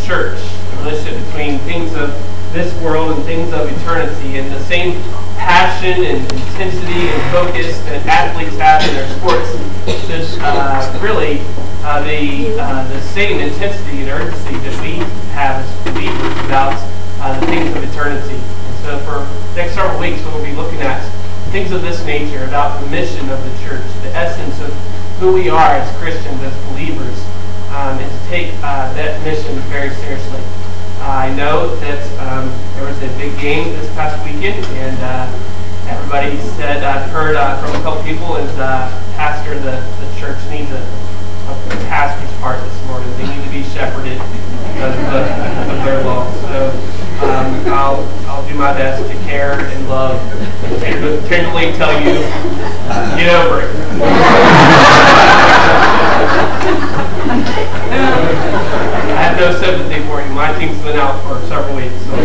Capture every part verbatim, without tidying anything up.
church, the relationship between things of this world and things of eternity, and the same passion and intensity and focus that athletes have in their sports is uh, really uh, the uh, the same intensity and urgency that we have as believers about uh, the things of eternity. And so for the next several weeks, we'll be looking at things of this nature, about the mission of the church, the essence of who we are as Christians, as believers, um, and to take uh, that mission very seriously. Uh, I know that um, there was a big game this past weekend, and uh, everybody said, I've heard uh, from a couple people, is uh, pastor, the, the church needs a, a pastor's heart this morning. They need to be shepherded because of, of their loss. So um, I'll, I'll do my best to care and love and tenderly tell you, get over it. I have no sympathy for you. My team's been out for several weeks. So.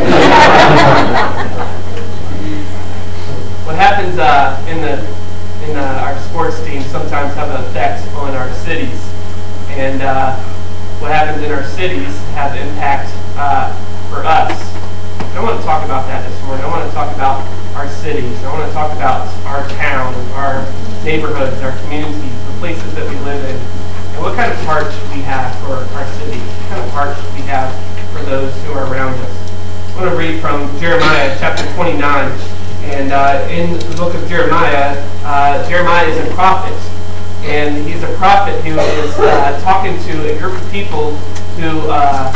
What happens uh, in the in uh, our sports teams sometimes have an effect on our cities, and uh, what happens in our cities have impact uh, for us. I want to talk about that this morning. I want to talk about our cities. I want to talk about our town, our neighborhoods, our communities, the places that we live in. And what kind of heart should we have for our city? What kind of heart should we have for those who are around us? I want to read from Jeremiah chapter twenty-nine. And uh, in the book of Jeremiah, uh, Jeremiah is a prophet. And he's a prophet who is uh, talking to a group of people who, uh,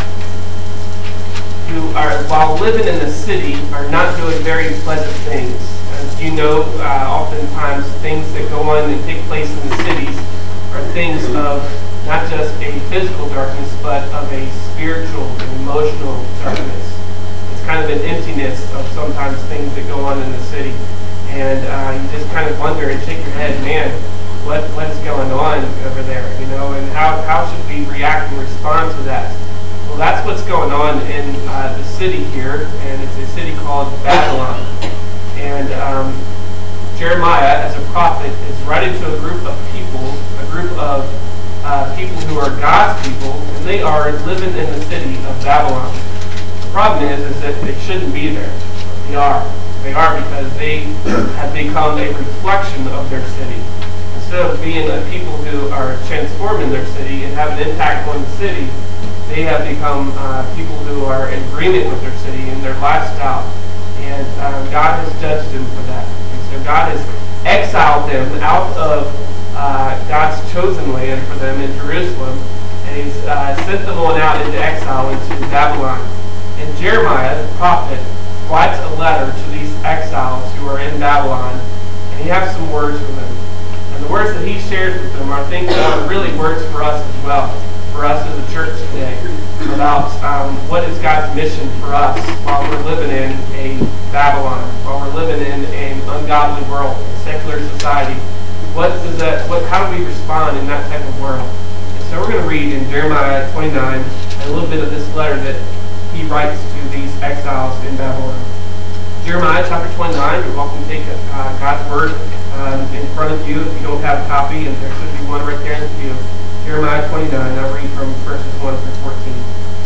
who are, while living in the city, are not doing very pleasant things. As you know, uh, oftentimes things that go on and take place in the cities are things of not just a physical darkness, but of a spiritual and emotional darkness. It's kind of an emptiness of sometimes things that go on in the city. And uh, you just kind of wonder and shake your head, man, what what is going on over there? You know, and how, how should we react and respond to that? Well, that's what's going on in uh, the city here, and it's a city called Babylon. And um, Jeremiah, as a prophet, is writing to a group of people, a group of uh, people who are God's people, and they are living in the city of Babylon. The problem is, is that they shouldn't be there. They are. They are because they have become a reflection of their city. Instead of being a people who are transforming their city and have an impact on the city, they have become uh, people who are in agreement with their city and their lifestyle. And uh, God has judged them for that. And so God has exiled them out of uh, God's chosen land for them in Jerusalem, and He's uh, sent them on out into exile into Babylon. And Jeremiah, the prophet, writes a letter to these exiles who are in Babylon, and he has some words for them. And the words that he shares with them are things that are really words for us as well, for us as a church today, about um, what is God's mission for us while we're living in a Babylon, while we're living in an ungodly world, a secular society. What does that? What? How do we respond in that type of world? And so we're going to read in Jeremiah twenty-nine a little bit of this letter that he writes to these exiles in Babylon. Jeremiah chapter twenty-nine. You're welcome to take uh, God's word um, in front of you if you don't have a copy, and there should be one right there in the pew. Jeremiah twenty-nine. I'll read from verses one through fourteen.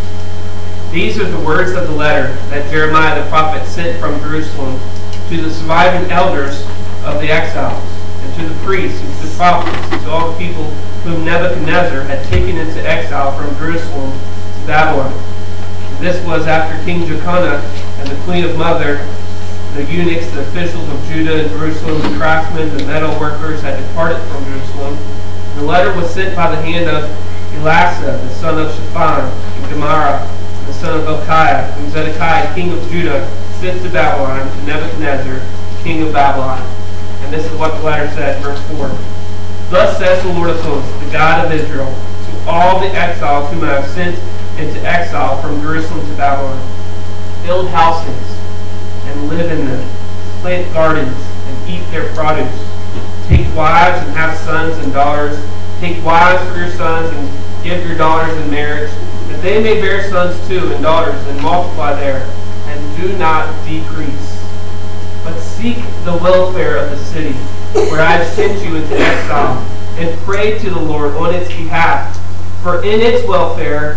These are the words of the letter that Jeremiah the prophet sent from Jerusalem to the surviving elders of the exiles, and to the priests, and to the prophets, and to all the people whom Nebuchadnezzar had taken into exile from Jerusalem to Babylon. This was after King Jeconiah and the queen of Mother, the eunuchs, the officials of Judah and Jerusalem, the craftsmen, the metal workers had departed from Jerusalem. The letter was sent by the hand of Elasah, the son of Shaphan, and Gemara, the son of Hilkiah, whom Zedekiah, king of Judah, sent to Babylon, to Nebuchadnezzar, king of Babylon. And this is what the letter said, verse four. Thus says the Lord of hosts, the God of Israel, to all the exiles whom I have sent into exile from Jerusalem to Babylon. Build houses and live in them. Plant gardens and eat their produce. Take wives and have sons and daughters. Take wives for your sons and give your daughters in marriage, that they may bear sons too and daughters and multiply there, and do not decrease. But seek the welfare of the city where I have sent you into exile, and pray to the Lord on its behalf. For in its welfare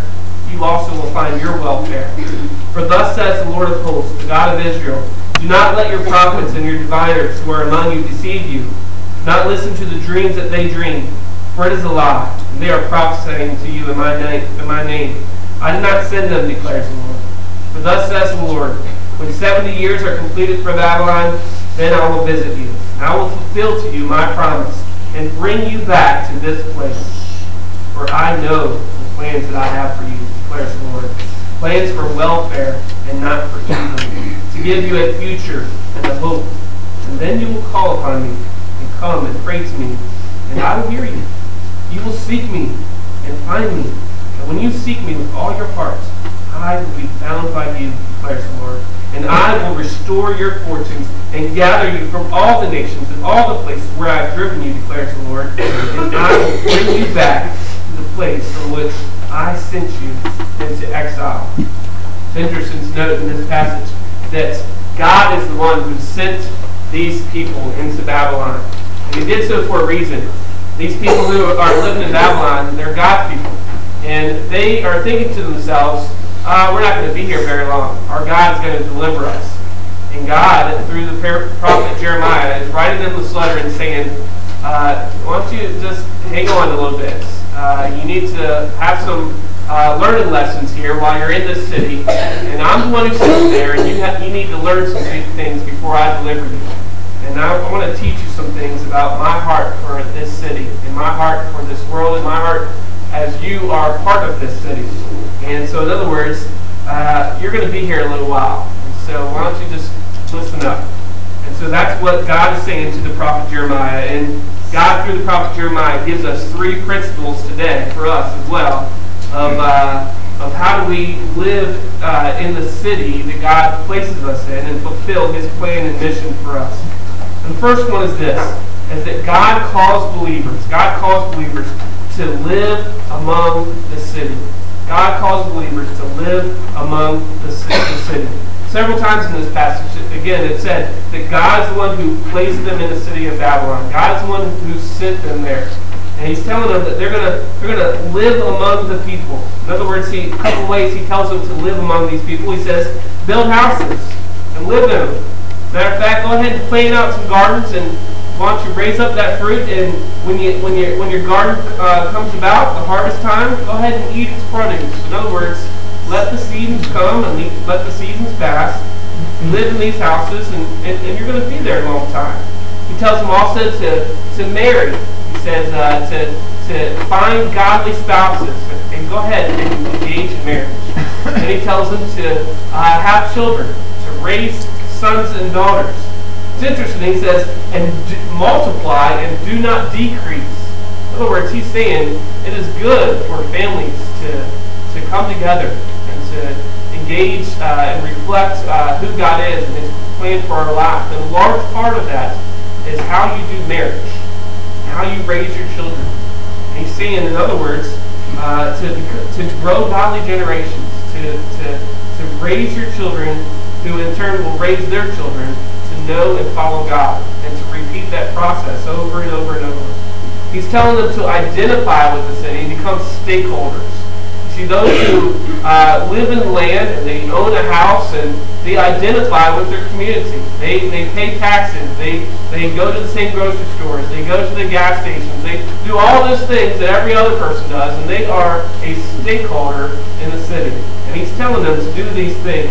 you also will find your welfare. For thus says the Lord of hosts, the God of Israel, do not let your prophets and your diviners who are among you deceive you. Do not listen to the dreams that they dream, for it is a lie, and they are prophesying to you in my name. In my name. I did not send them, declares the Lord. For thus says the Lord, when seventy years are completed for Babylon, then I will visit you. And I will fulfill to you my promise, and bring you back to this place. For I know the plans that I have for you, declares the Lord. Plans for welfare and not for evil, to give you a future and a hope. And then you will call upon me, and come and pray to me, and I will hear you. You will seek me and find me. And when you seek me with all your hearts, I will be found by you, declares the Lord. And I will restore your fortunes and gather you from all the nations and all the places where I have driven you, declares the Lord. And I will bring you back to the place from which I sent you into exile. It's interesting to note in this passage that God is the one who sent these people into Babylon. And he did so for a reason. These people who are living in Babylon, they're God's people. And they are thinking to themselves, uh, we're not going to be here very long. Our God is going to deliver us. And God, through the prophet Jeremiah, is writing them this letter and saying, uh, why don't you just hang on a little bit. Uh, you need to have some uh, learning lessons here while you're in this city. And I'm the one who sits there, and you, have, you need to learn some things before I deliver you. And I, I want to teach you some things about my heart for this city, and my heart for this world, and my heart as you are part of this city. And so, in other words, uh, you're going to be here a little while. And so, why don't you just listen up? And so that's what God is saying to the prophet Jeremiah. And God, through the prophet Jeremiah, gives us three principles today for us as well of uh, of how do we live uh, in the city that God places us in and fulfill His plan and mission for us. And the first one is this, is that God calls believers, God calls believers to live among the city. God calls believers to live among the city. Several times in this passage, again, it said that God is the one who placed them in the city of Babylon. God is the one who sent them there. And He's telling them that they're going to they're going to live among the people. In other words, he, a couple ways He tells them to live among these people. He says, build houses and live in them. Matter of fact, go ahead and plant out some gardens, and why don't you raise up that fruit, and when you when you when your garden uh, comes about, the harvest time, go ahead and eat its produce. In other words, let the seasons come and let the seasons pass. You live in these houses, and, and, and you're going to be there a long time. He tells them also to to marry. He says uh, to to find godly spouses and go ahead and engage in marriage. And he tells them to uh, have children, to raise sons and daughters. It's interesting, he says, and d- multiply and do not decrease. In other words, he's saying it is good for families to, to come together and to engage uh, and reflect uh, who God is and His plan for our life. And a large part of that is how you do marriage, how you raise your children. And he's saying, in other words, uh, to, to grow godly generations, to, to, to raise your children who in turn will raise their children to know and follow God, and to repeat that process over and over and over. He's telling them to identify with the city and become stakeholders. You see, those who uh, live in land and they own a house and they identify with their community. They they pay taxes. They they go to the same grocery stores. They go to the gas stations. They do all those things that every other person does, and they are a stakeholder in the city. And he's telling them to do these things.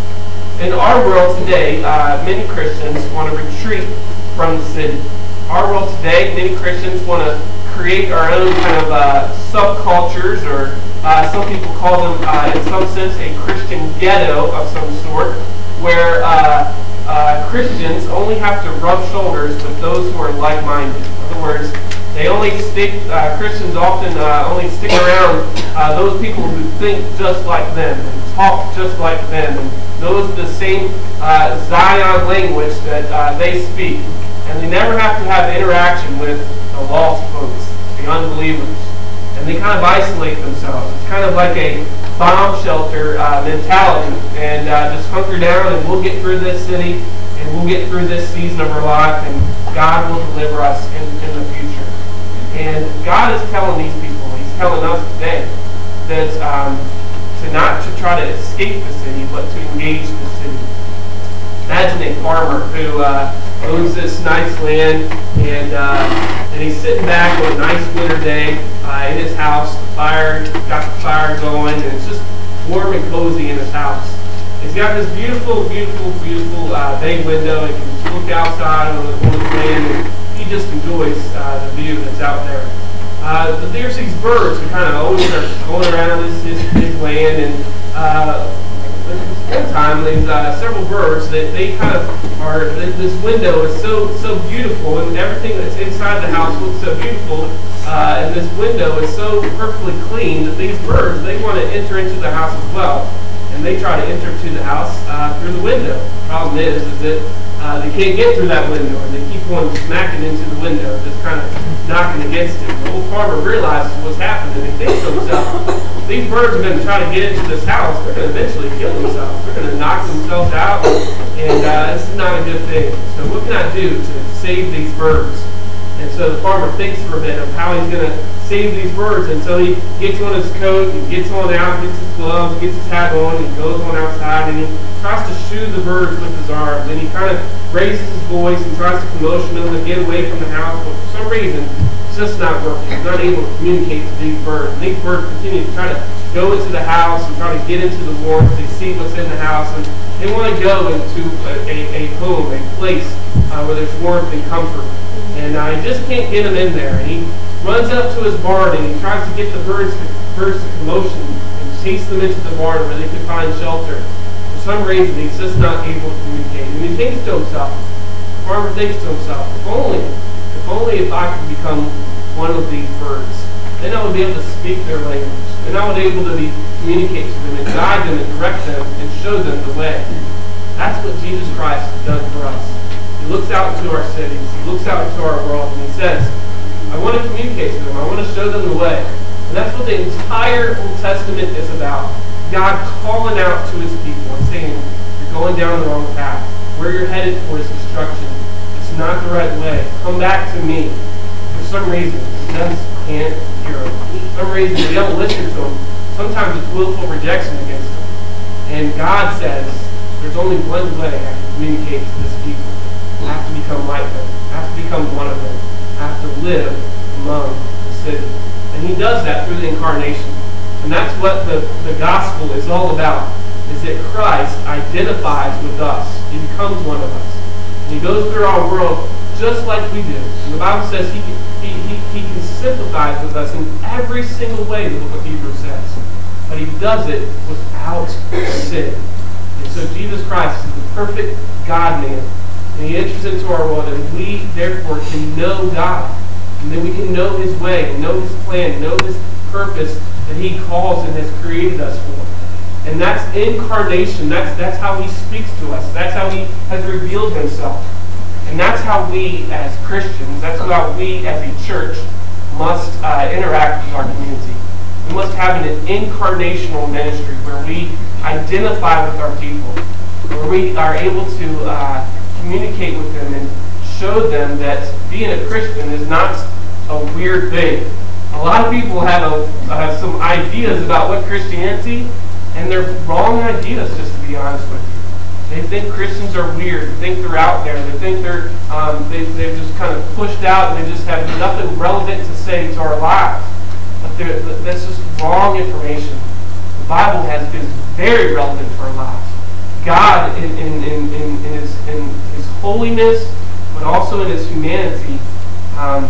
In our world today, uh, many Christians want to retreat from the city. Our world today, many Christians want to create our own kind of uh, subcultures, or uh, some people call them, uh, in some sense, a Christian ghetto of some sort, where uh, uh, Christians only have to rub shoulders with those who are like-minded. In other words, they only stick, uh, Christians often uh, only stick around uh, those people who think just like them and talk just like them and knows the same uh, Zion language that uh, they speak. And they never have to have interaction with the lost folks, the unbelievers. And they kind of isolate themselves. It's kind of like a bomb shelter uh, mentality. And uh, just hunker down and we'll get through this city and we'll get through this season of our life and God will deliver us in, in the future. And God is telling these people, He's telling us today, that um, and not to try to escape the city, but to engage the city. Imagine a farmer who uh, owns this nice land, and uh, and he's sitting back on a nice winter day uh, in his house. The fire, got the fire going, and it's just warm and cozy in his house. He's got this beautiful, beautiful, beautiful uh, bay window. He can look outside on the, on the land, and he just enjoys uh, the view that's out there. Uh, but there's these birds who kind of always are going around his, his, his land, and uh, one time there's uh, several birds that they kind of are, this window is so so beautiful, and everything that's inside the house looks so beautiful, uh, and this window is so perfectly clean that these birds, they want to enter into the house as well, and they try to enter to the house uh, through the window. The problem is, is that uh, they can't get through that window, and they keep on smacking into the window, just kind of knocking against it. The old farmer realizes what's happening, and he thinks to himself, these birds are going to try to get into this house. They're going to eventually kill themselves. They're going to knock themselves out, and uh, this is not a good thing. So what can I do to save these birds? And so the farmer thinks for a bit of how he's going to save these birds. And so he gets on his coat, and gets on out, gets his gloves, gets his hat on, and goes on outside, and he tries to shoo the birds with his arms. And he kind of raises his voice and tries to commotion them to get away from the house. But for some reason, it's just not working. He's not able to communicate to these birds. And these birds continue to try to go into the house and try to get into the warmth. They see what's in the house, and they want to go into a, a, a home, a place uh, where there's warmth and comfort. And uh, he just can't get them in there. And he runs up to his barn, and he tries to get the birds to, birds to commotion and chase them into the barn where they can find shelter. For some reason, he's just not able to communicate. And he thinks to himself, the farmer thinks to himself, if only, if only if I could become one of these birds, then I would be able to speak their language. Then I would be able to be, communicate to them and guide them and direct them and show them the way. That's what Jesus Christ has done for us. He looks out into our cities. He looks out into our world, and he says, I want to communicate to them. I want to show them the way. And that's what the entire Old Testament is about. God calling out to his people and saying, you're going down the wrong path. Where you're headed for is destruction. It's not the right way. Come back to me. For some reason, we just can't hear him. For some reason, we don't listen to him. Sometimes it's willful rejection against him. And God says, there's only one way I can communicate to this people. I have to become like them. I have to become one of them. I have to live among the city. And he does that through the incarnation. And that's what the, the gospel is all about, is that Christ identifies with us. He becomes one of us. And he goes through our world just like we do. And the Bible says he, he, he, he can sympathize with us in every single way, the book of Hebrews says. But he does it without sin. And so Jesus Christ is the perfect God-man. And he enters into our world, and we, therefore, can know God. And then we can know his way, and know his plan, know his purpose that he calls and has created us for. And that's incarnation. That's, that's how he speaks to us. That's how he has revealed himself. And that's how we, as Christians, that's how we, as a church, must uh, interact with our community. We must have an incarnational ministry where we identify with our people, where we are able to uh, communicate with them and show them that being a Christian is not a weird thing. A lot of people have, a, have some ideas about what Christianity, and they're wrong ideas, just to be honest with you. They think Christians are weird. They think they're out there. They think they're um, they, they're just kind of pushed out, and they just have nothing relevant to say to our lives. But that's just wrong information. The Bible has is very relevant for our lives. God, in, in, in, in, in, his, in his holiness, but also in his humanity, um,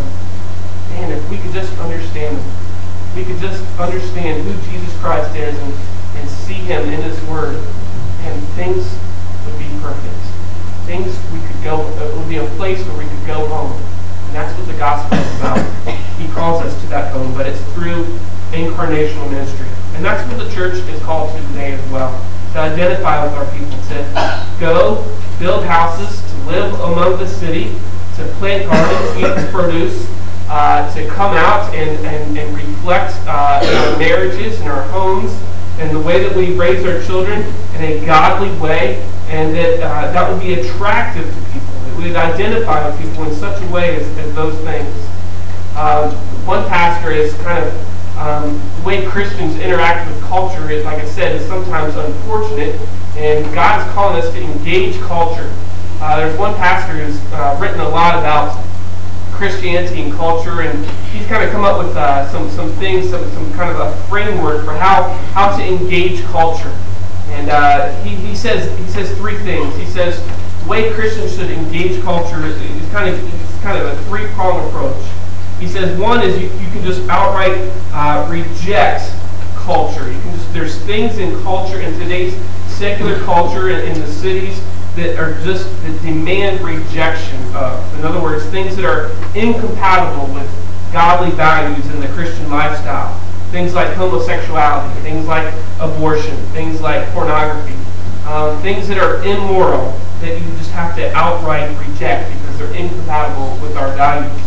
man, if we could just understand him, if we could just understand who Jesus Christ is and, and see him in his word, and things would be perfect. Things we could go, it would be a place where we could go home. And that's what the gospel is about. He calls us to that home, but it's through incarnational ministry. And that's what the church is called to today as well. To identify with our people, to go build houses, to live among the city, to plant gardens, eat produce, uh, to come out and, and, and reflect uh, in our marriages, in our homes, and the way that we raise our children in a godly way, and that uh, that would be attractive to people. That we would identify with people in such a way as, as those things. Um, one pastor is kind of Um, the way Christians interact with culture, is, like I said, is sometimes unfortunate, and God is calling us to engage culture. Uh, there's one pastor who's uh, written a lot about Christianity and culture, and he's kind of come up with uh, some some things, some, some kind of a framework for how, how to engage culture. And uh, he, he says he says three things. He says the way Christians should engage culture is, is kind of it's kind of a three-pronged approach. He says one is you, you can just outright uh, reject culture. You can just there's things in culture, in today's secular culture in, in the cities, that are just that demand rejection of. In other words, things that are incompatible with godly values in the Christian lifestyle. Things like homosexuality, things like abortion, things like pornography, um, things that are immoral that you just have to outright reject because they're incompatible with our values.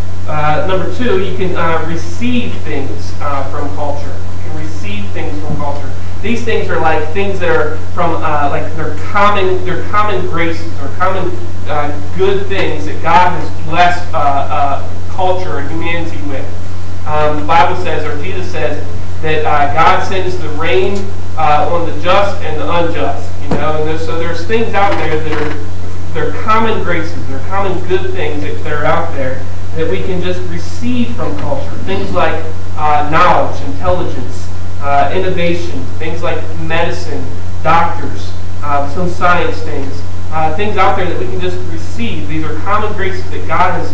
Uh, number two, you can uh, receive things uh, from culture. You can receive things from culture. These things are like things that are from, uh, like they're common, they're common graces or common uh, good things that God has blessed uh, uh, culture and humanity with. Um, the Bible says, or Jesus says, that uh, God sends the rain uh, on the just and the unjust. You know, and there's, so there's things out there that are they're common graces, they're common good things that, that are out there that we can just receive from culture. Things like uh, knowledge, intelligence. Uh, innovation, things like medicine, doctors, uh, some science things, uh, things out there that we can just receive. These are common graces that God has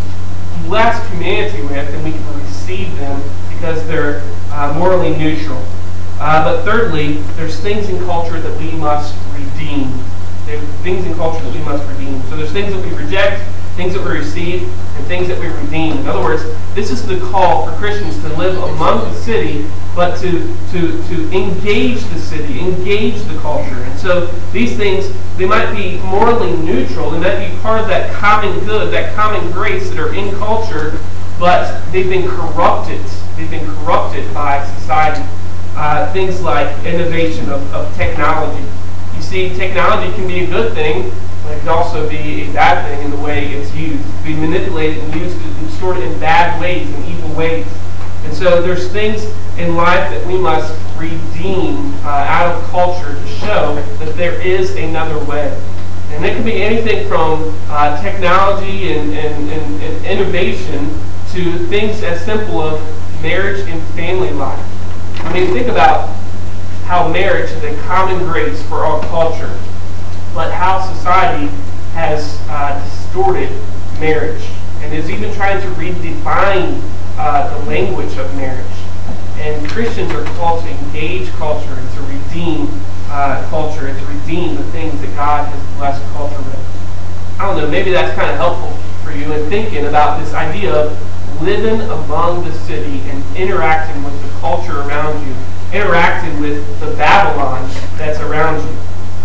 blessed humanity with, and we can receive them because they're uh, morally neutral. Uh, but thirdly, there's things in culture that we must redeem. There's things in culture that we must redeem. So there's things that we reject, things that we receive, and things that we redeem. In other words, this is the call for Christians to live among the city, but to, to, to engage the city, engage the culture. And so these things, they might be morally neutral, they might be part of that common good, that common grace that are in culture, but they've been corrupted. They've been corrupted by society. Uh, things like innovation of, of technology. You see, technology can be a good thing, but it can also be a bad thing in the way it's used. It can be manipulated and used and stored in bad ways and evil ways. And so there's things in life that we must redeem uh, out of culture to show that there is another way. And it can be anything from uh, technology and, and, and, and innovation to things as simple of marriage and family life. I mean, think about how marriage is a common grace for our culture, but how society has uh, distorted marriage and is even trying to redefine uh, the language of marriage. And Christians are called to engage culture and to redeem uh, culture and to redeem the things that God has blessed culture with. I don't know, maybe that's kind of helpful for you in thinking about this idea of living among the city and interacting with the culture around you, interacting with the Babylon that's around you.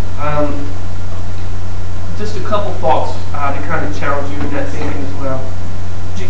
Um, just a couple thoughts uh, to kind of challenge you in that thinking as well. Do,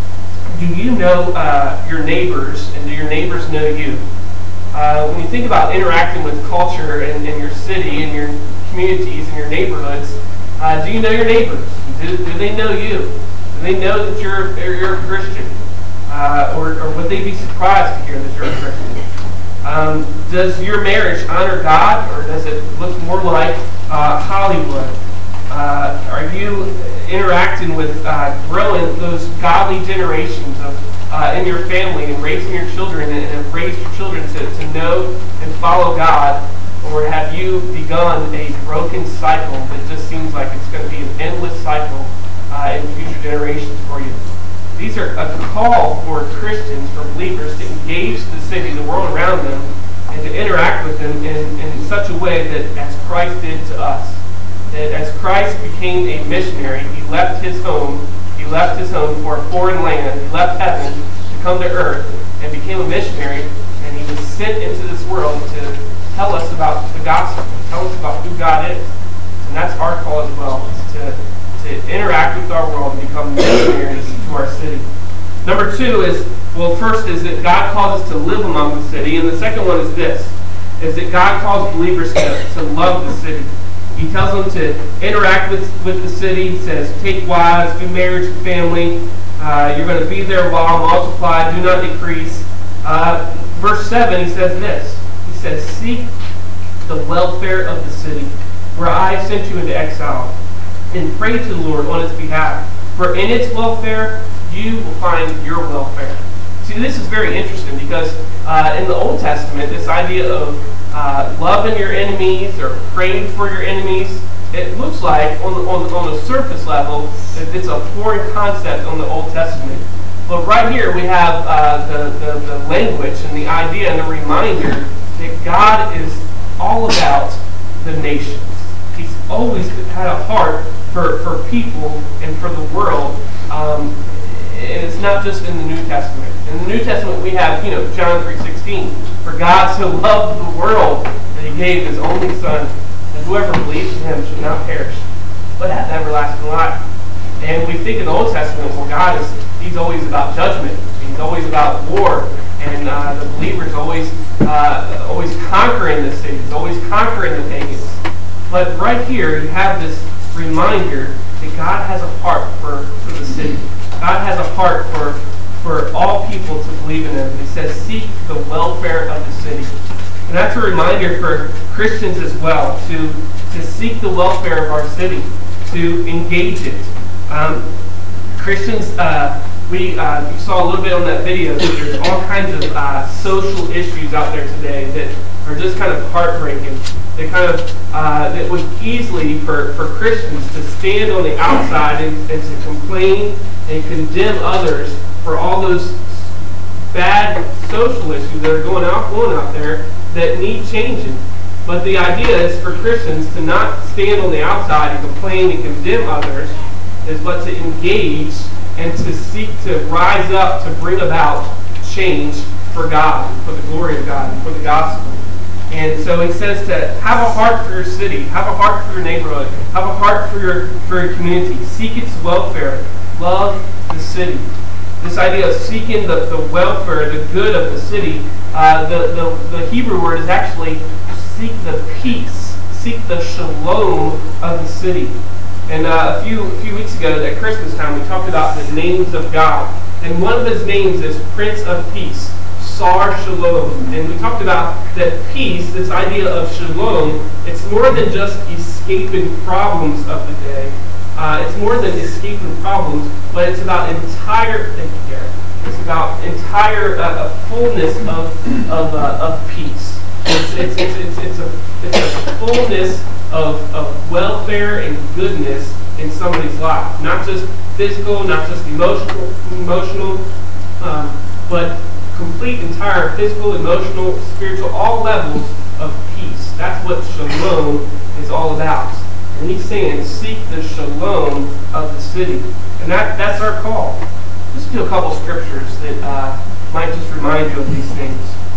do you know uh, your neighbors, and do your neighbors know you? Uh, when you think about interacting with culture in, in your city, in your communities, in your neighborhoods, uh, do you know your neighbors? Do, do they know you? Do they know that you're, you're a Christian? Uh, or, or would they be surprised to hear that you're a Christian? Um, does your marriage honor God, or does it look more like uh, Hollywood? Uh, are you interacting with uh, growing those godly generations of uh, in your family and raising your children and, and have raised your children to, to know and follow God? Or have you begun a broken cycle that just seems like it's going to be an endless cycle uh, in future generations for you? These are a call for Christians, for believers, to engage the city, the world around them, and to interact with them in, in such a way that as Christ did to us. That as Christ became a missionary, he left his home, he left his home for a foreign land, he left heaven to come to earth and became a missionary, and he was sent into this world to tell us about the gospel, to tell us about who God is. And that's our call as well, is to, to interact with our world and become missionaries to our city. Number two is, well, first is that God calls us to live among the city, and the second one is this, is that God calls believers to, to love the city. He tells them to interact with, with the city. He says, take wives, do marriage and family. Uh, you're going to be there while multiply, do not decrease. Uh, verse seven, he says this. He says, seek the welfare of the city, where I have sent you into exile, and pray to the Lord on its behalf. For in its welfare, you will find your welfare. See, this is very interesting because uh, in the Old Testament, this idea of uh, loving your enemies or praying for your enemies, it looks like on the, on, on the surface level that it's a foreign concept on the Old Testament. But right here we have uh, the, the, the language and the idea and the reminder that God is all about the nations. He's always had a heart for, for people and for the world. Um, and it's not just in the New Testament. In the New Testament we have, you know, John three sixteen. For God so loved the world that he gave his only Son, and whoever believes in him shall not perish, but have everlasting life. And we think in the Old Testament, well, God is, he's always about judgment. He's always about war. And uh, the believer's always uh, always conquering the cities, always conquering the pagans. But right here, you have this reminder that God has a heart for, for the city. God has a heart for, for all people to believe in him. He says, seek the welfare of the city. And that's a reminder for Christians as well, to, to seek the welfare of our city, to engage it. Um, Christians, uh, we uh, you saw a little bit on that video that there's all kinds of uh, social issues out there today that are just kind of heartbreaking. They kind of, uh, that would easily, for, for Christians, to stand on the outside and, and to complain and condemn others for all those bad social issues that are going out, going out there that need changing. But the idea is for Christians to not stand on the outside and complain and condemn others, is but to engage and to seek to rise up to bring about change for God, for the glory of God, and for the gospel. And so he says to have a heart for your city, have a heart for your neighborhood, have a heart for your for your community, seek its welfare, love the city. This idea of seeking the, the welfare, the good of the city, uh, the, the, the Hebrew word is actually seek the peace, seek the shalom of the city. And uh, a few a few weeks ago at Christmas time, we talked about the names of God. And one of his names is Prince of Peace, Sar Shalom. And we talked about that peace, this idea of shalom, it's more than just escaping problems of the day. Uh, it's more than escaping problems, but it's about entire, thank you, Garrett. It's about entire uh, a fullness of of, uh, of peace. It's, it's, it's, it's, it's, a, it's a fullness of, of welfare and goodness in somebody's life. Not just physical, not just emotional, emotional um, but complete, entire physical, emotional, spiritual, all levels of peace. That's what shalom is all about. And he's saying, seek the shalom of the city. And that, that's our call. Just do a couple scriptures that uh, might just remind you of these things.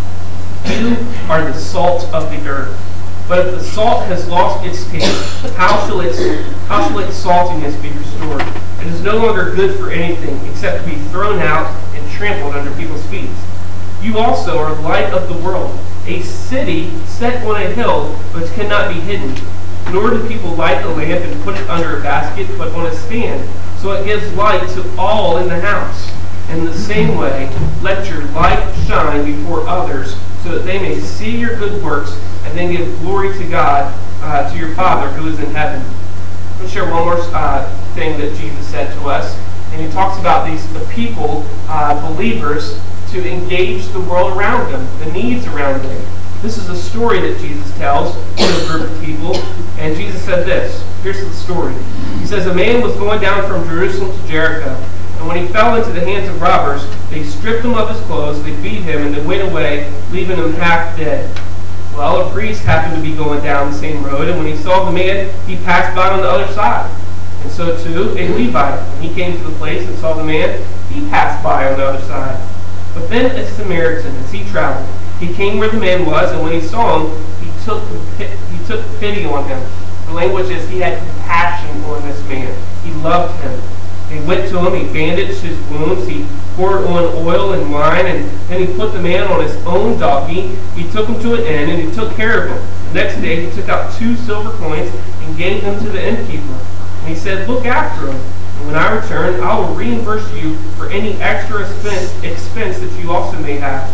You are the salt of the earth. But if the salt has lost its taste, how shall its, how shall its saltiness be restored? It is no longer good for anything except to be thrown out and trampled under people's feet. You also are light of the world, a city set on a hill which cannot be hidden. Nor do people light a lamp and put it under a basket, but on a stand, so it gives light to all in the house. In the same way, let your light shine before others, so that they may see your good works and then give glory to God, uh, to your Father who is in heaven. I'm going to share one more uh, thing that Jesus said to us. And he talks about these the people, uh, believers, to engage the world around them, the needs around them. This is a story that Jesus tells to a group of people. And Jesus said this. Here's the story. He says, a man was going down from Jerusalem to Jericho. And when he fell into the hands of robbers, they stripped him of his clothes, they beat him, and they went away, leaving him half dead. Well, a priest happened to be going down the same road, and when he saw the man, he passed by on the other side. And so too, a Levite, when he came to the place and saw the man, he passed by on the other side. But then a Samaritan, as he traveled, he came where the man was, and when he saw him, he took he took pity on him. The language is he had compassion on this man. He loved him. He went to him, he bandaged his wounds, he poured on oil and wine, and then he put the man on his own donkey. He took him to an inn, and he took care of him. The next day he took out two silver coins and gave them to the innkeeper. And he said, look after him, and when I return, I will reimburse you for any extra expense, expense that you also may have.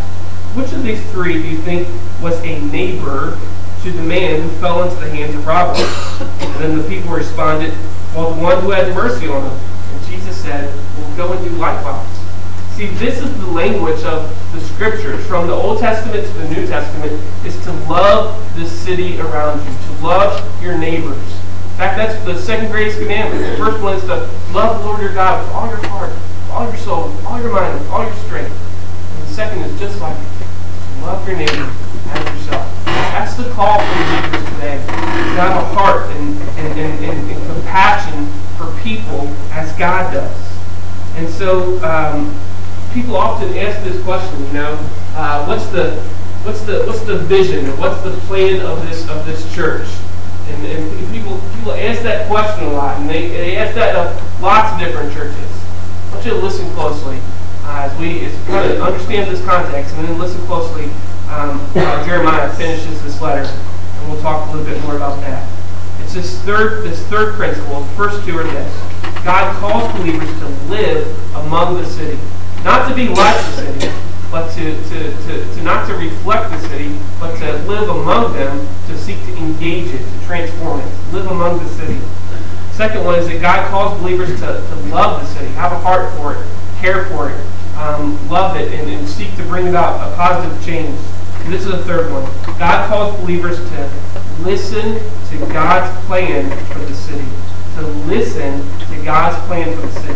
which of these three do you think was a neighbor to the man who fell into the hands of robbers? And then the people responded, well, the one who had mercy on him. And Jesus said, well, go and do likewise. See, this is the language of the Scriptures, from the Old Testament to the New Testament, is to love the city around you, to love your neighbors. In fact, that's the second greatest commandment. The first one is to love the Lord your God with all your heart, with all your soul, with all your mind, with all your strength. And the second is just like it, to love your neighbor as yourself. That's the call for believers today, to have a heart and, and, and, and, and compassion for people as God does. And so um, people often ask this question, you know, uh, what's the what's the what's the vision or what's the plan of this of this church? And, and people people ask that question a lot, and they, they ask that of lots of different churches. I want you to listen closely uh, as we as kind of understand this context, and then listen closely um, how Jeremiah finishes this letter, and we'll talk a little bit more about that. It's this third this third principle. The first two are this: God calls believers to live among the city, not to be like the city, but to, to, to, to not to reflect the city, but to live among them, to seek to engage it, to transform it, to live among the city. Second one is that God calls believers to, to love the city, have a heart for it, care for it, um, love it, and, and seek to bring about a positive change. And this is the third one. God calls believers to listen to God's plan for the city, to listen to God's plan for the city.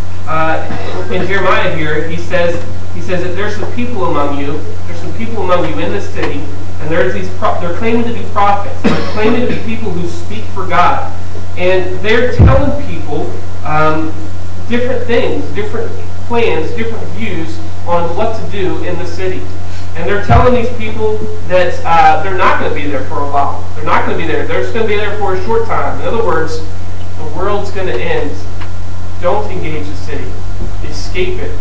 Uh, in Jeremiah here, he says he says that there's some people among you, there's some people among you in this city, and there's these pro- they're claiming to be prophets, they're claiming to be people who speak for God, and they're telling people um, different things, different plans, different views on what to do in the city. And they're telling these people that uh, they're not going to be there for a while. They're not going to be there. They're just going to be there for a short time. In other words, the world's going to end. Don't engage the city. Escape it.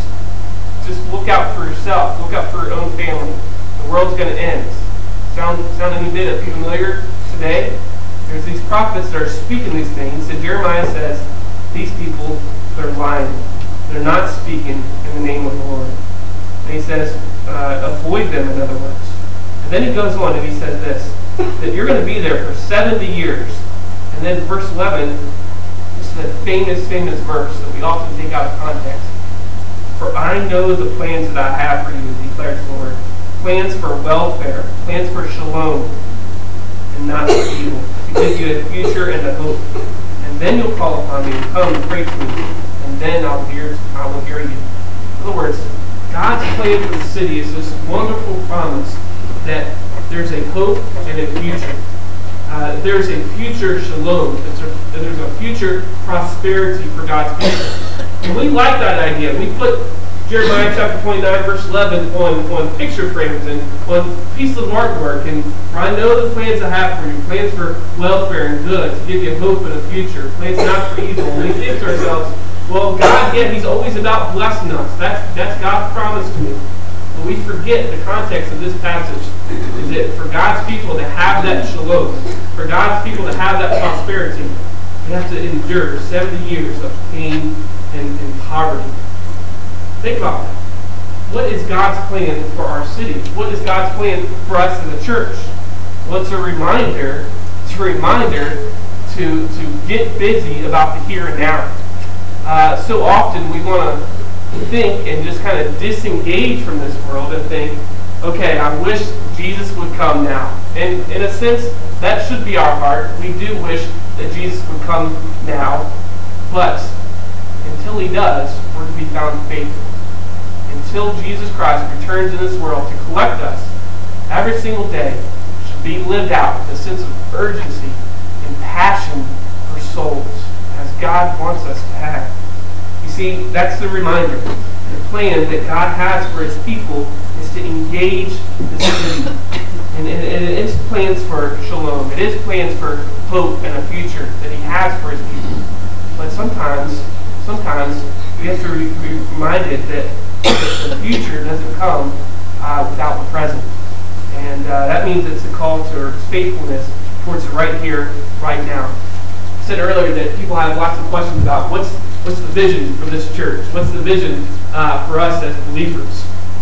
Just look out for yourself. Look out for your own family. The world's going to end. Sound, sound any bit familiar today? There's these prophets that are speaking these things, and Jeremiah says, these people, they're lying. They're not speaking in the name of the Lord. And he says, uh, avoid them, in other words. And then he goes on and he says this, that you're going to be there for seventy years. And then verse eleven, this is a famous, famous verse that we often take out of context. For I know the plans that I have for you, declares the Lord. Plans for welfare, plans for shalom, and not for evil, to give you a future and a hope. And then you'll call upon me and come and pray to me, and then I'll hear, I will hear you. In other words, God's plan for the city is this wonderful promise that there's a hope and a future. Uh, there's a future shalom. There's a, there's a future prosperity for God's people. And we like that idea. We put Jeremiah chapter twenty-nine, verse eleven on, on picture frames and on pieces of artwork. And I know the plans I have for you, plans for welfare and good, to give you hope and a future, plans not for evil. And we think to ourselves, well, God, yeah, He's always about blessing us. That's, that's God's promise to me. But we forget the context of this passage is that for God's people to have that shalom, for God's people to have that prosperity, they have to endure seventy years of pain and, and poverty. Think about that. What is God's plan for our city? What is God's plan for us as a church? Well, it's a reminder, it's a reminder to, to get busy about the here and now. Uh, so often we want to think and just kind of disengage from this world and think, okay, I wish Jesus would come now. And in a sense, that should be our heart. We do wish that Jesus would come now. But until He does, we're to be found faithful. Until Jesus Christ returns in this world to collect us, every single day should be lived out with a sense of urgency and passion for souls, as God wants us to have. You see, that's the reminder. The plan that God has for His people is to engage the city. And, and, and it is plans for shalom. It is plans for hope and a future that He has for His people. But sometimes, sometimes we have to be reminded that the future doesn't come uh, without the present. And uh, that means it's a call to faithfulness towards the right here, right now. I said earlier that people have lots of questions about what's what's the vision for this church? What's the vision uh, for us as believers?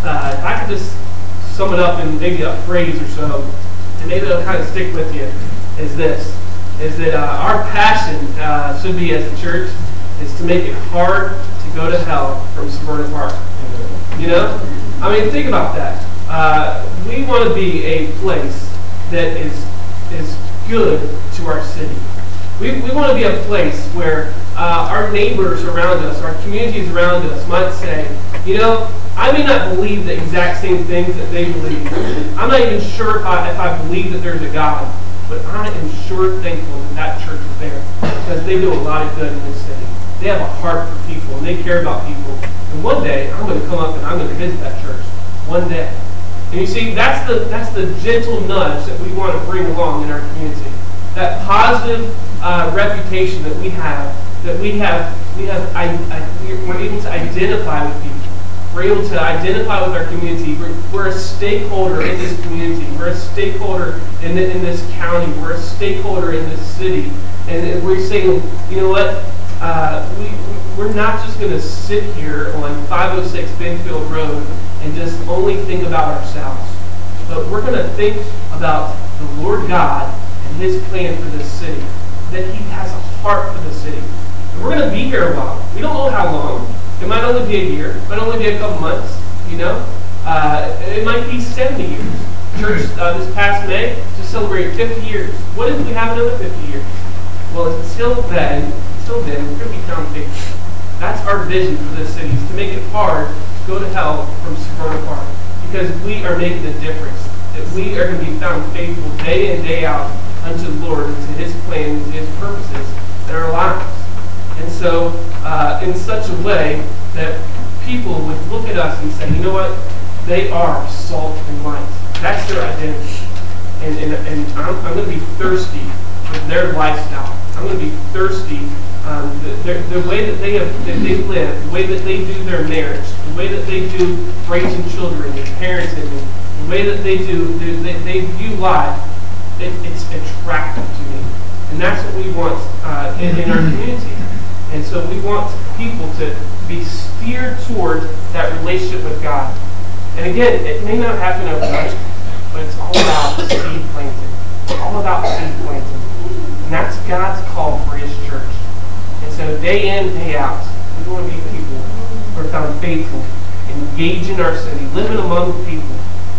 uh, if I could just sum it up in maybe a phrase or so, and maybe it'll kind of stick with you, is this, is that uh, our passion uh, should be as a church is to make it hard to go to hell from Severna Park. You know? I mean, think about that. Uh, we want to be a place that is is good to our city. We, we want to be a place where uh, our neighbors around us, our communities around us might say, you know, I may not believe the exact same things that they believe. I'm not even sure if I, if I believe that there's a God, but I am sure thankful that that church is there because they do a lot of good in this city. They have a heart for people and they care about people. And one day I'm going to come up and I'm going to visit that church. One day. And you see, that's the that's the gentle nudge that we want to bring along in our community. That positive uh, reputation that we have, that we have, we have, I, I, we're able to identify with people. We're able to identify with our community. We're, we're a stakeholder in this community. We're a stakeholder in the, in this county. We're a stakeholder in this city. And we're saying, you know what? Uh, we we're not just going to sit here on five oh six Benfield Road and just only think about ourselves, but we're going to think about the Lord God and His plan for this city, that He has a heart for the city. And we're going to be here a while. We don't know how long. It might only be a year. It might only be a couple months, you know. Uh, it might be seventy years. Church, uh, this past May, just celebrated fifty years. What if we have another fifty years? Well, until then, until then, we're going to be found faithful. That's our vision for this city, is to make it hard to go to hell from Severna Park, because we are making a difference. That we are going to be found faithful day in, day out unto the Lord, and to His plans and His purposes in our lives. And so, uh, in such a way that people would look at us and say, you know what? They are salt and light. That's their identity. And, and, and I'm, I'm going to be thirsty for their lifestyle. I'm going to be thirsty. Um, the, the, the way that they have, that they live, the way that they do their marriage, the way that they do raising children and parenting, the way that they do, they, they view life, it, it's attractive to me. And that's what we want uh, in, in our community. And so we want people to be steered toward that relationship with God. And again, it may not happen overnight, but it's all about seed planting. It's all about seed planting. And that's God's call for His church. And so day in, day out, we want to be people who are found faithful, engaging our city, living among the people,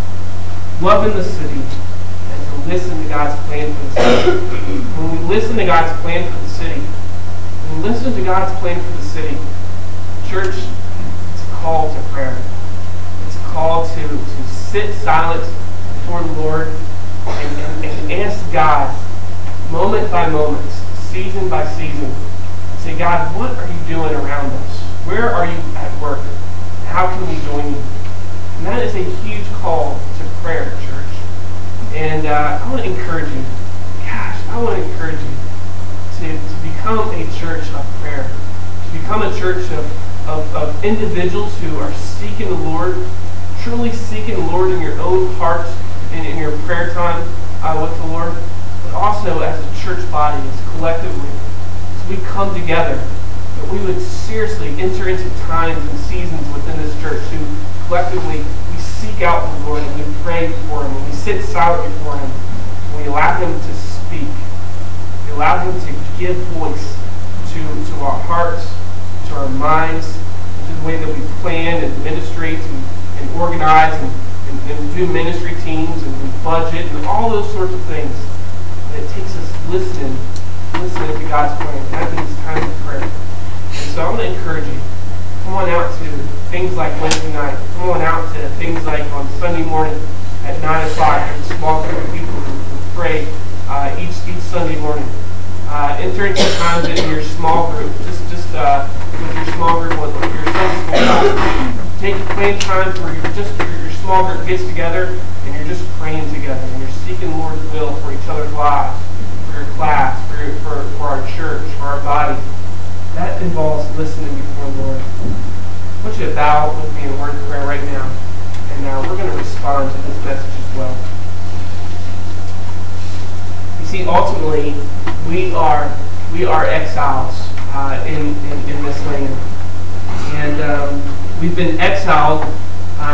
loving the city, and to listen to God's plan for the city. When we listen to God's plan for the city, when we listen to God's plan for the city, church, it's a call to prayer. It's a call to, to sit silent before the Lord and, and, and ask God, moment by moment, season by season, say, God, what are you doing around us? Where are you at work? How can we join you? And that is a huge call to prayer, church. And uh, I want to encourage you. Gosh, I want to encourage you to, to become a church of prayer. To become a church of, of, of individuals who are seeking the Lord, truly seeking the Lord in your own heart and in your prayer time uh, with the Lord, but also as a church body, as collectively, as we come together, that we would seriously enter into times and seasons within this church to collectively we seek out the Lord and we pray before Him, and we sit silent before Him, and we allow Him to speak. We allow Him to give voice to, to our hearts, to our minds, to the way that we plan and administrate and, and organize and, and, and do ministry teams and we budget and all those sorts of things. And it takes us listening, listening to God's plan. That means time of prayer. And so I'm going to encourage you. Come on out to things like Wednesday night. Come on out to things like on Sunday morning at nine o'clock. There's a small group of people who, who pray uh, each each Sunday morning. Uh, enter into times in your small group. Just just uh, with your small group, with your Sunday school class. Take plan times where you're just your, your small group gets together and you're just praying together and you're seeking the Lord's will for each other's lives, for your class, for your, for for our church, for our body. That involves listening before the Lord. I want you to bow with me in a word of prayer right now. And now we're going to respond to this message as well. You see, ultimately, we are we are exiles uh, in, in, in this land. And um, we've been exiled uh,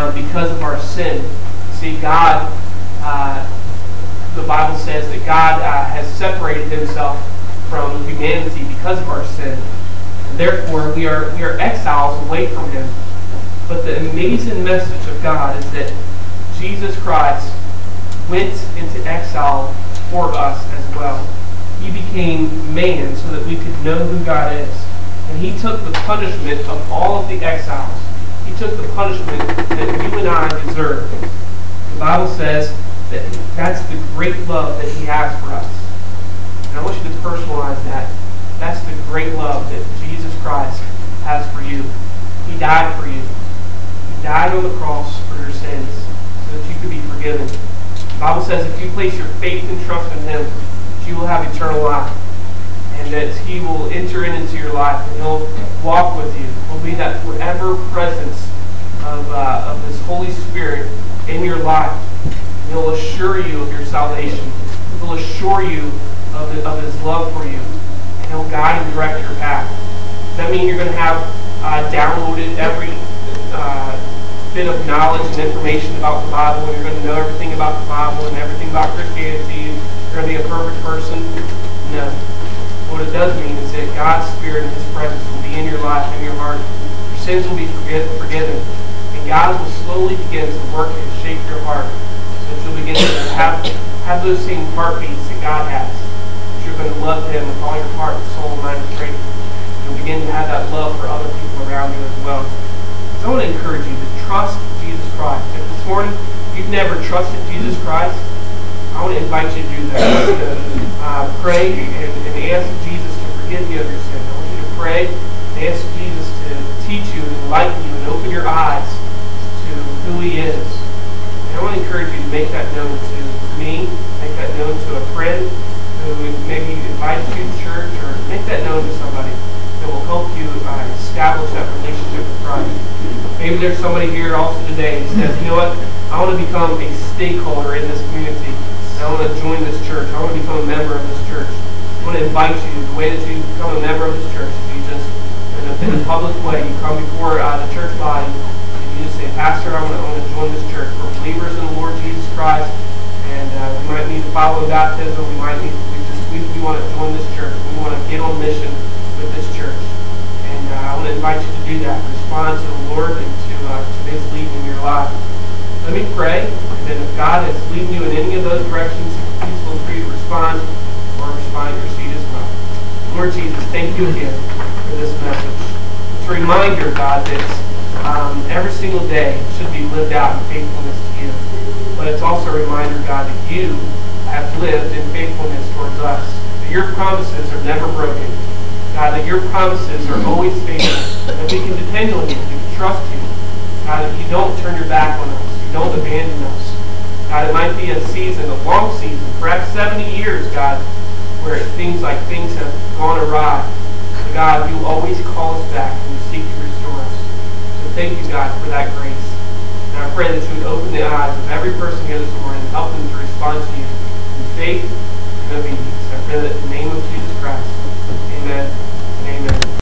um, because of our sin. See, God, uh, the Bible says that God uh, has separated himself from humanity because of our sin. And therefore, we are, we are exiles away from him. But the amazing message of God is that Jesus Christ went into exile for us as well. He became man so that we could know who God is. And he took the punishment of all of the exiles. He took the punishment that you and I deserve. The Bible says that that's the great love that he has for us. And I want you to personalize that. That's the great love that Jesus Christ has for you. He died for you. He died on the cross for your sins so that you could be forgiven. The Bible says if you place your faith and trust in him, you will have eternal life. And that he will enter into your life and he'll walk with you. He'll be that forever presence of, uh, of this Holy Spirit in your life. And he'll assure you of your salvation. He'll assure you of, the, of his love for you. And he'll guide and direct your path. Does that mean you're going to have uh, downloaded every uh, bit of knowledge and information about the Bible, and you're going to know everything about the Bible and everything about Christianity, and you're going to be a perfect person? No. What it does mean is that God's Spirit and his presence will be in your life, in your heart. Your sins will be forgiven. And God will slowly begin to work and shape your heart so that you'll begin to have, have those same heartbeats that God has. That you're going to love him with all your heart, soul, mind, and strength. You'll begin to have that love for other people around you as well. So I want to encourage you to trust Jesus Christ. If this morning you've never trusted Jesus Christ, I want to invite you to do that. I want you to uh, pray and, and ask Jesus to forgive you of your sin. I want you to pray and ask Jesus to teach you and enlighten you and open your eyes to who he is. And I want to encourage you to make that known to me, make that known to a friend who maybe invited you to church, or make that known to somebody that will help you uh, establish that relationship with Christ. Maybe there's somebody here also today who says, you know what, I want to become a stakeholder in this community. I want to join this church. I want to become a member of this church. I want to invite you. The way that you become a member of this church is you just, in a, in a public way, you come before uh, the church body, and you just say, Pastor, I want to, I want to join this church. We're believers in the Lord Jesus Christ, and uh, we might need to follow baptism. We might need, we just, we, we want to join this church. We want to get on mission with this church. And uh, I want to invite you to do that. Respond to the Lord and to, uh, to his leading in your life. Let me pray, and then if God is leading you in any of those directions, please feel free to respond or respond at your seat as well. Lord Jesus, thank you again for this message. It's a reminder, God, that um, every single day should be lived out in faithfulness to you. But it's also a reminder, God, that you have lived in faithfulness towards us. That your promises are never broken. God, that your promises are always faithful. That we can depend on you, we can trust you. God, that you don't turn your back on us. Don't abandon us. God, it might be a season, a long season, perhaps seventy years, God, where it seems like things have gone awry. But God, you always call us back and you seek to restore us. So thank you, God, for that grace. And I pray that you would open the eyes of every person here this morning and help them to respond to you in faith and obedience. I pray that